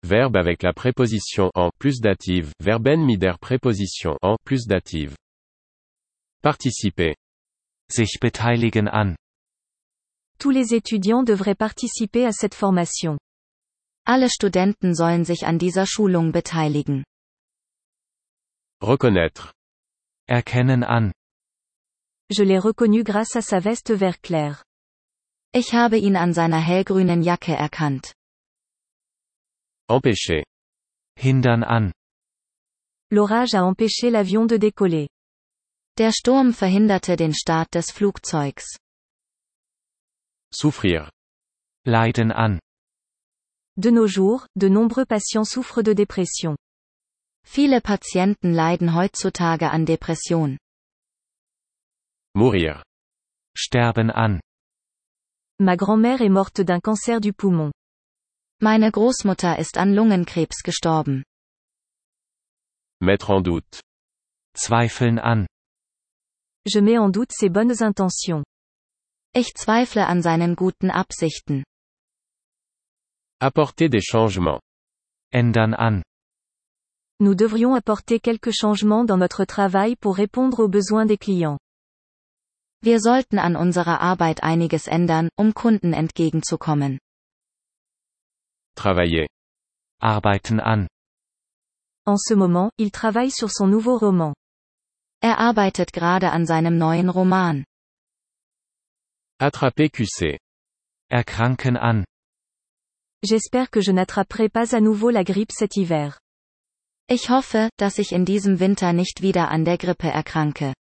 verbe avec la préposition en plus dative, verben mit der Präposition en plus dative. Participer. Sich beteiligen an. Tous les étudiants devraient participer à cette formation. Alle Studenten sollen sich an dieser Schulung beteiligen. Reconnaître. Erkennen an. Je l'ai reconnu grâce à sa veste vert clair. Ich habe ihn an seiner hellgrünen Jacke erkannt. Empêcher. Hindern an. L'orage a empêché l'avion de décoller. Der Sturm verhinderte den Start des Flugzeugs. Souffrir. Leiden an. De nos jours, de nombreux patients souffrent de dépression. Viele Patienten leiden heutzutage an Depression. Mourir. Sterben an. Ma grand-mère est morte d'un cancer du poumon. Meine Großmutter ist an Lungenkrebs gestorben. Mettre en doute. Zweifeln an. Je mets en doute ses bonnes intentions. Ich zweifle an seinen guten Absichten. Apporter des changements. Ändern an. Nous devrions apporter quelques changements dans notre travail pour répondre aux besoins des clients. Wir sollten an unserer Arbeit einiges ändern, um Kunden entgegenzukommen. Travailler. Arbeiten an. En ce moment, il travaille sur son nouveau roman. Arbeitet gerade an seinem neuen Roman. Attraper QC. Erkranken an. J'espère que je n'attraperai pas à nouveau la grippe cet hiver. Ich hoffe, dass ich in diesem Winter nicht wieder an der Grippe erkranke.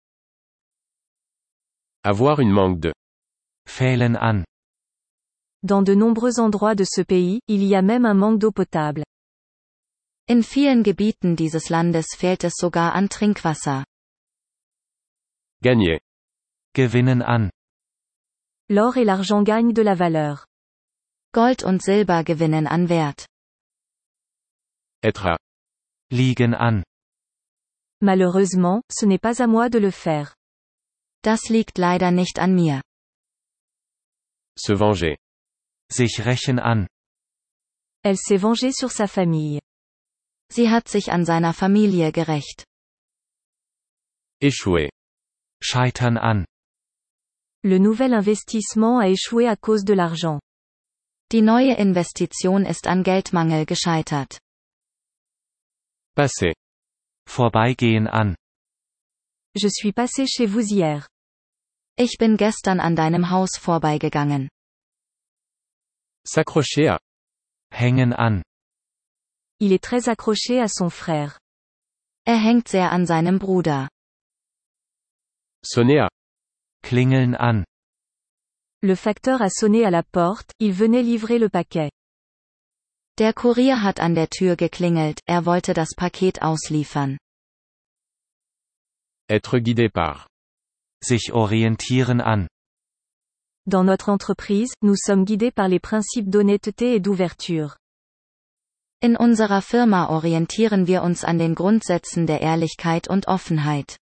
Avoir une manque de. Fehlen an. Dans de nombreux endroits de ce pays, il y a même un manque d'eau potable. In vielen Gebieten dieses Landes fehlt es sogar an Trinkwasser. Gagner. Gewinnen an. L'or et l'argent gagnent de la valeur. Gold und Silber gewinnen an Wert. Être à. Liegen an. Malheureusement, ce n'est pas à moi de le faire. Das liegt leider nicht an mir. Se venger. Sich rächen an. Elle s'est vengée sur sa famille. Sie hat sich an seiner Familie gerächt. Échouer. Scheitern an. Le nouvel investissement a échoué à cause de l'argent. Die neue Investition ist an Geldmangel gescheitert. Passer. Vorbeigehen an. Je suis passé chez vous hier. Ich bin gestern an deinem Haus vorbeigegangen. S'accrocher à. Hängen an. Il est très accroché à son frère. Hängt sehr an seinem Bruder. Sonner à. Klingeln an. Le facteur a sonné à la porte, il venait livrer le paquet. Der Kurier hat an der Tür geklingelt, wollte das Paket ausliefern. Être guidé par. Sich orientieren an. Dans notre entreprise, nous sommes guidés par les principes d'honnêteté et d'ouverture. In unserer Firma orientieren wir uns an den Grundsätzen der Ehrlichkeit und Offenheit.